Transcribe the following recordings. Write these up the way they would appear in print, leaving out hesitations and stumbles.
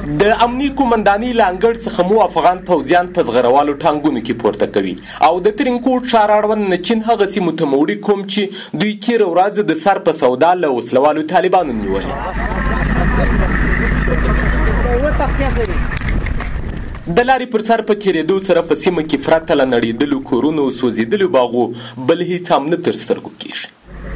د امني کومنداني لانګړ څخه مو افغان پوځیان په زغروالو ټانګونو کې پورته کوي او د ترینکوټ ښار اړوند نه چین هغه سیمو ته موړي کوم چې دوی تېره ورځ د سر په سودا له وسلوالو طالبانو نیولي. د لارې پر سر په تېرېدو سره په سیمه کې پرته له نړېدلو کورونو او سوځېدلو باغو بل هېڅ هم نه تر سترګو کېږي.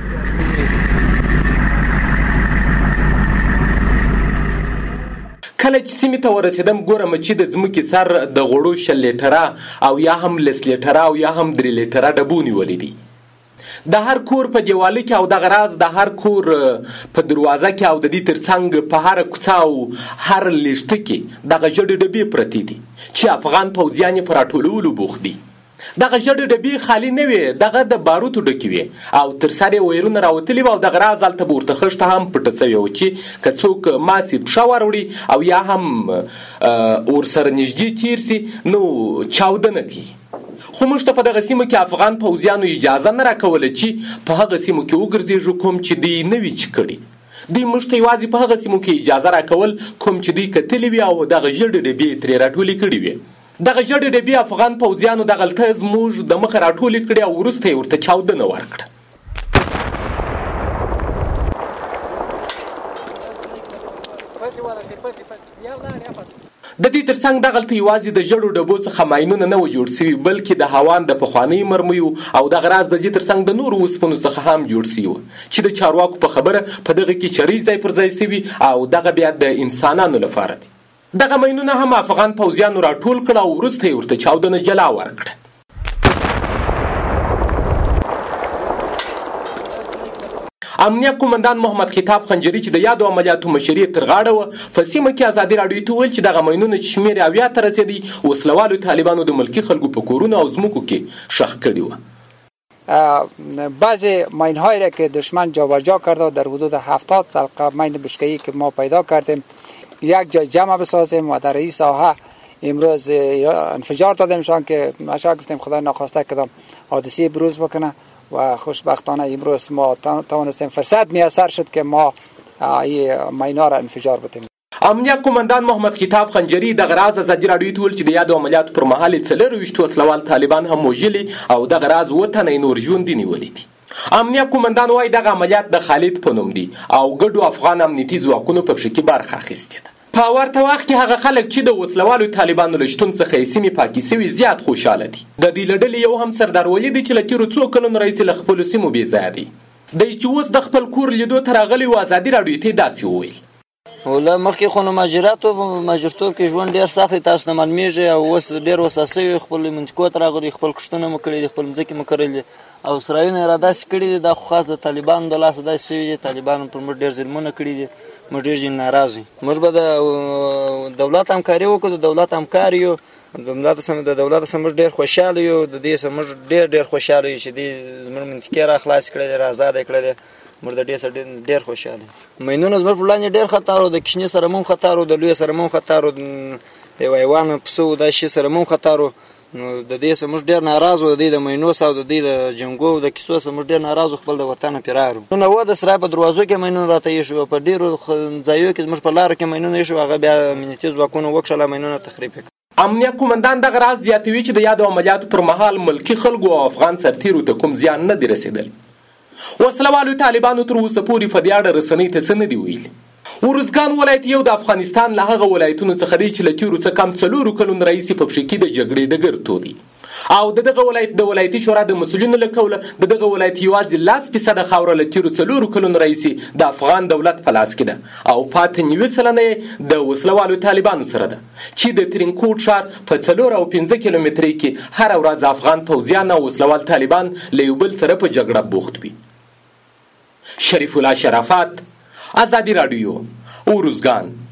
کله چې سیمې ته ورسېدم ګورم چې د ځمکې سر د غوړو 6 لیټره او یا هم 10 لیټره او یا هم 3 لیټره ډبو نیولې دي. د هر کور په دیواله کې او دغه راز د هر کور په دروازه کې او د دې ترڅنګ په هر کوڅه او هر لیشته کې دغه جډې ډبې پرتې دي چې افغان پوځیان یې په راټولولو بوخت دي. دغه جډې ډبې خالي نه وي، دغه د باروتو ډکې وي او تر سره یې ویرونه راوتلي وو او دغه راز هلته به ورته خښته هم پټه سوې وه چې که څوک ماسې پښه وروړي او یا هم ورسره نږدې تېر سي نو چاوده نه کوي. خو موږ ته په دغه سیمه کې افغان پوځیانو اجازه نه راکوله چې په هغه سیمو کې وګرځېږو کوم چې دوی نه وي چې کړي. دوی موږ ته یوازې په هغه سیمو کې اجازه راکول کوم چې دوی کتلي وي او دغه ژړې ډبې ترې راټولې کړي وي. دغه جډې ډبې افغان پوځیانو دغلته زموږ د مخه راټولې کړې او وروسته یې ورته چاودنه ورکړه. د دې ترڅنګ دغلته یوازې د ژړو ډبو څخه ماینونه نه و جوړ سوي بلکې د هاوان د پخوانیو مرمیو او دغه راز د دې ترڅنګ د نورو اوسپنو څخه هم جوړ سوي وو چې د چارواکو په خبره په دغه کې چرۍ ځای پر ځای سوي او دغه بیا د انسانانو لپاره دي. دغه ماینونه هم افغان پوځیانو راټول کړه او وروسته یې ورته چاودنه جلا ورکړه. امنیه کومندان محمد خطاب خنجري چې د یادو عملیاتو مشري تر غاړه وه په سیمه کې ازادي راډیو ته ویل چې دغه ماینونه چې شمېر یې 70 ته رسېدی وسلوالو طالبانو د ملکي خلکو په کورونو او ځمکو کې ښخ کړي وه. بعضی ماین‌هایی را که دشمن جابجا کرده در حدود 70 طلقه ماین بشکه‌ای که ما پیدا کردیم یک جای جمع بسازیم و در این ساحه امروز انفجار دادیمشان که ماشا گفتیم خدای ناخواسته کدام حادثه بروز بکنه و خوشبختانه امروز ما توانستیم فرصت میسر شد که ما این ماینا را انفجار بدیم. امنیه کومندان محمد خطاب خنجري دغه راز ازادي راډیو ته ویل چې د یادو عملیاتو پر مهال 24 وسلوال طالبان هم وژلي او دغه راز 7 تنه نور ژوندي نیولي دي. امنیه کومندان وایي دغه عملیات د خالد په نوم دي او ګډو افغان امنیتي ځواکونو په پښه کې برخه اخیستې ده. په ورته وخت کې هغه خلک چې د وسلوالو طالبانو له شتون څخه یې سیمې پاکې سوي زیات خوشحاله دي. د دې له ډلې یو هم سردار ولي دی چې له تېرو څو کلونو راهیسې له خپلو سیمو بېځایه دی. دی چې اوس د خپل کور لیدو ته راغلی و ازادي راډیو ته یې داسې وویل: والله مخکې خو نو مهاجرتوب کې ژوند ډېر سخت دی، تاسو نه معلومېږي او اوس ډېر وسه سوي، خپل منطقو ته راغلي، خپل کښتونه مو کړي دي، خپل مځکې مو کرلي او سرایونه یې را داسې کړي دي. دا خو خاص د طالبانو د لاسه داسې سوي دي. طالبانو پر موږ ډېر ظلمونه کړي دي، موږ ډېر ځینې ناراض یو. موږ به د دولت همکاري وکړو، د دولت همکار یو، د دولت سره موږ ډېر خوشحاله یو، د دې سره موږ ډېر خوشحاله یو چې دې زموږ منطقې را خلاصې کړی دی، را ازاده یې کړی دی. موږ د دې سره ډېر خوشحاله یو. ماینونه زموږ په وړاندې ډېر خطر و، د کوچني سره مو خطر و، د لوی سره مو خطر و، د یو حیوان پسه و دا شي سره مو خطر و. نو د دې سره موږ ډېر ناراض وو، د دې د ماینو سره او د دې د جنګو او د کیسو سره موږ ډېر ناراض وو، خپل د وطنه فرار وو. نو د سرای په دروازو کې ماینونه راته ایښي، په ډېرو ځایو کې زموږ په لارو کې ماینونه ایښي، هغه بیا امنیتي ځواکونو وکړله ماینونه تخریب کړل. امنیه کومندان دغه راز زیاتوي چې د یادو عملیاتو پر مهال ملکي خلکو او افغان سرتیرو ته کوم زیان نه دی رسېدلی. وسلوالو طالبانو تر اوسه پورې په دې اړه رسنۍ ته څه نه دي ویلي. ارزګان ولایت یو د افغانستان له هغه ولایتونو څخه دی چې له تېرو څه کم 4 کلونو راهیسې په پښه کې د جګړې ډګر تودي او د دغه ولایت د ولایتي شورا د مسؤلینو له قوله د دغه ولایت یوازې 10% خاوره له تېرو 4 کلونو راهیسې د افغان دولت په لاس کې ده او پاتې 90% د وسلوالو طالبانو سره ده چې د ترینکوټ ښار په 4 او 15 کیلومترۍ کې هر ورځ افغان پوځیان او وسلوال طالبان له یو بل سره په جګړه بوخت وي. شریف الله شرافت، ازادي راډیو، ارزګان.